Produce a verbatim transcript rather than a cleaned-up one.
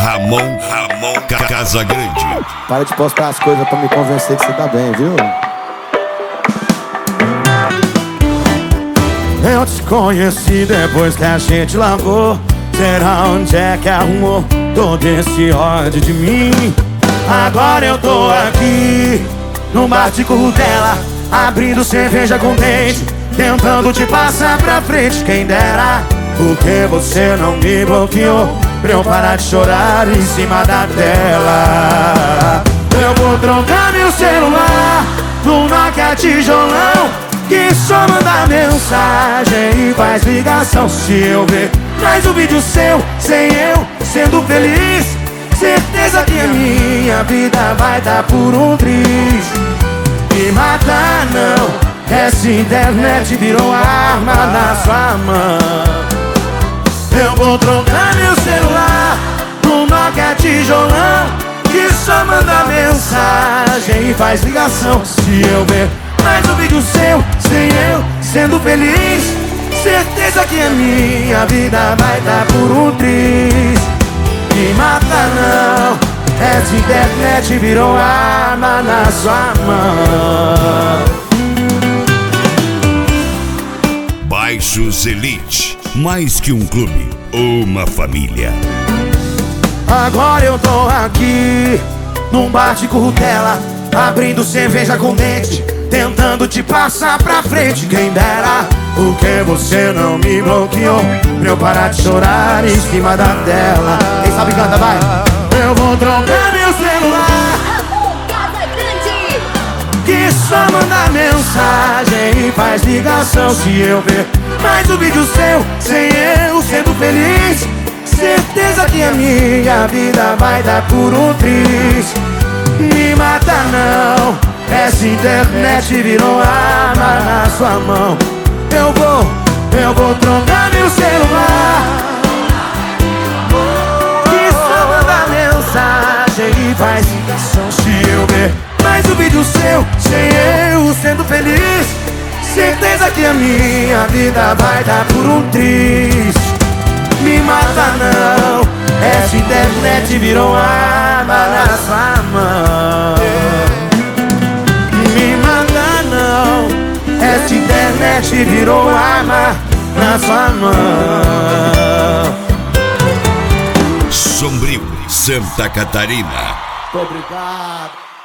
Ramon, Ramon Casagrande. Para de postar as coisas pra me convencer que você tá bem, viu? Eu te conheci depois que a gente lavou. Será onde é que arrumou todo esse ódio de mim? Agora eu tô aqui no bar de Curtela, abrindo cerveja com dente, tentando te passar pra frente. Quem dera, porque você não me bloqueou pra eu parar de chorar em cima da tela. Eu vou trocar meu celular no Nokia tijolão, que só manda mensagem e faz ligação. Se eu ver mais um vídeo seu, sem eu sendo feliz, certeza que a minha vida vai dar por um triz. Me matar não, essa internet virou arma na sua mão. Eu vou trocar meu celular no Nokia tijolão, que só manda mensagem e faz ligação. Se eu ver mais um vídeo seu, sem eu sendo feliz, certeza que a minha vida vai dar por um triz. Me mata não, essa internet virou arma na sua mão. Baixos Elite, mais que um clube, uma família. Agora eu tô aqui num bar de Curtela, abrindo cerveja com dente, tentando te passar pra frente. Quem dera, porque você não me bloqueou pra eu parar de chorar em cima da tela. Quem sabe canta, vai. Eu vou trocar meu celular, que só manda mensagem e faz ligação. Se eu ver mais um vídeo seu, sem eu sendo feliz, certeza que a minha vida vai dar por um triz. Me mata não, essa internet virou arma na sua mão. Eu vou, eu vou trocar meu celular, que só manda mensagem e faz ligação. Se eu ver mais um vídeo seu, sem eu sendo feliz, certeza que a minha vida vai dar por um triz. Me mata não, essa internet virou arma na sua mão. Me mata não, essa internet virou arma na sua mão. Sombrio, Santa Catarina. Muito obrigado.